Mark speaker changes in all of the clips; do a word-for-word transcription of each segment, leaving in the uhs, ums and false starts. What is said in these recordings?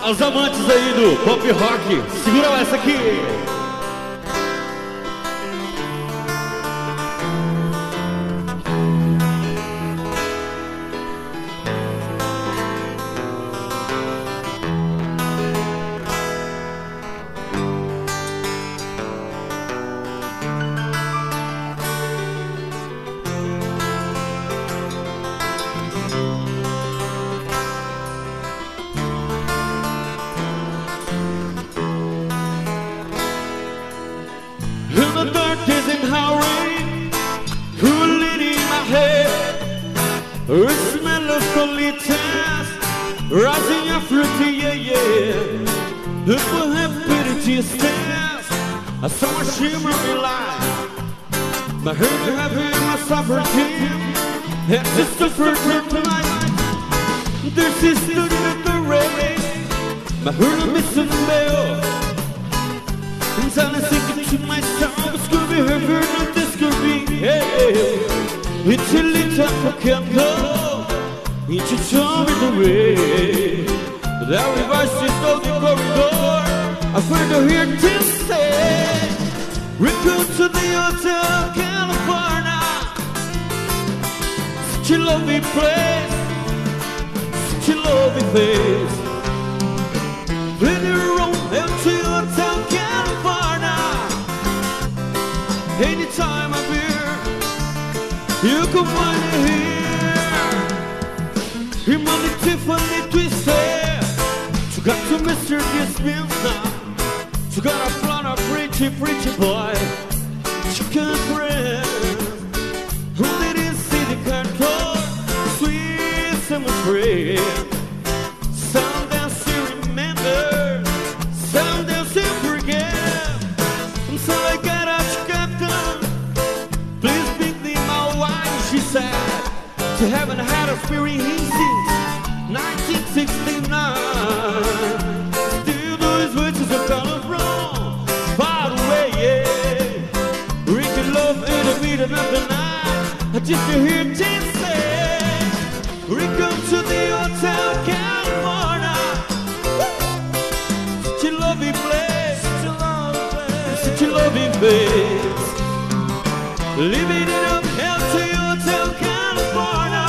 Speaker 1: Aos amantes aí do pop rock, segura essa aqui. In the dark days in hurry, cool it in my head, a smell of colitas, rising up fruity, yeah, yeah. People have pity to your stairs, I saw a shimmering light. My head heavy, my suffered team, and just a first tonight. There's sister in the rain, my heart missing the bell. And I'm thinking to myself, Scooby, Herbert, not this Scooby. Hey, it's a little candle, it's a charm in the way. That reverses of the corridor, I find her here to say, return to the Hotel California. Such a lovely place, such a lovely place. Plenty of room, empty Hotel California. Anytime I'm here, you can find it here. Humanity, Tiffany, twisted. You got to Mister Gismin now. You got a blonde, a pretty, pretty boy. You can't breathe. Who didn't see the control? Sweet summer breeze. Someday still remember, someday still forget. And so I got a captain. Please pick me my wife, she said. She haven't had a experience since nineteen sixty-nine. Still those words are color wrong. By the way, yeah, we can love in the middle of the night. I just hear Tim say, we come to the Hotel California. Such a lovely place, such a lovely place, such a lovely place. Living it up, healthy Hotel California.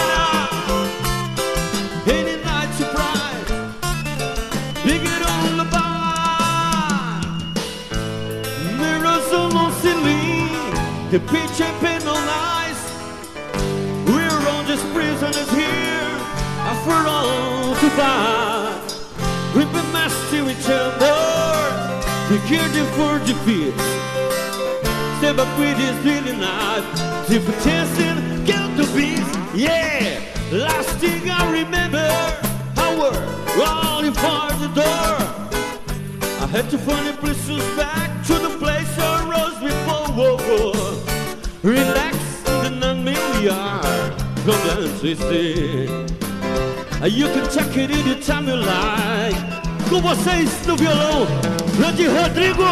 Speaker 1: Any night surprise, big it on the bar. Mirrors on Long Celine, the pitch and pen on ice. We're all just prisoners here, I forgot to buy. We've been masked to each other, we cared for defeat. Step up with this really night, different testing, count the beats, yeah. Last thing I remember, I were running for the door. I had to find a place to back to the place I rose before. Whoa, whoa. Relax in the non-milliard, come down twisted. You can check it anytime you like. Com vocês no violão, grande Rodrigo.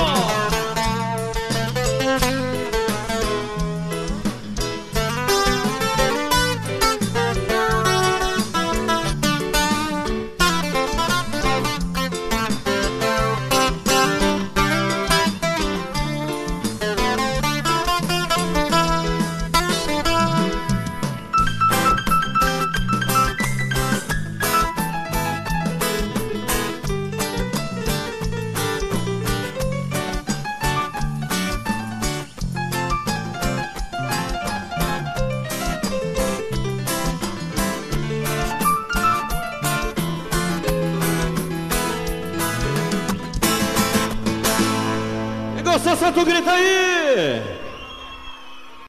Speaker 1: Gostou, Santo, grita aí!